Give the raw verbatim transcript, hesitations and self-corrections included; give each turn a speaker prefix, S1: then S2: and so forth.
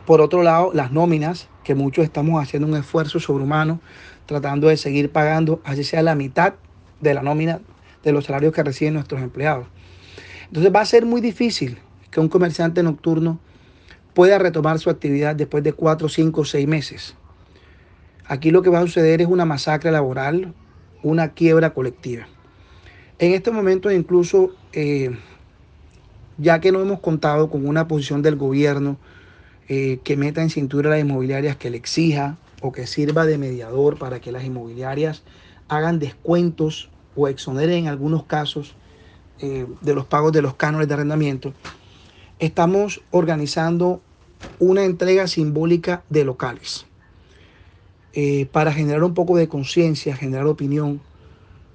S1: Por otro lado, las nóminas, que muchos estamos haciendo un esfuerzo sobrehumano, tratando de seguir pagando, así sea la mitad de la nómina de los salarios que reciben nuestros empleados. Entonces va a ser muy difícil que un comerciante nocturno pueda retomar su actividad después de cuatro, cinco, seis meses. Aquí lo que va a suceder es una masacre laboral, una quiebra colectiva. En este momento incluso, eh, ya que no hemos contado con una posición del gobierno eh, que meta en cintura a las inmobiliarias, que le exija o que sirva de mediador para que las inmobiliarias hagan descuentos o exoneren en algunos casos eh, de los pagos de los cánones de arrendamiento, estamos organizando una entrega simbólica de locales eh, para generar un poco de conciencia, generar opinión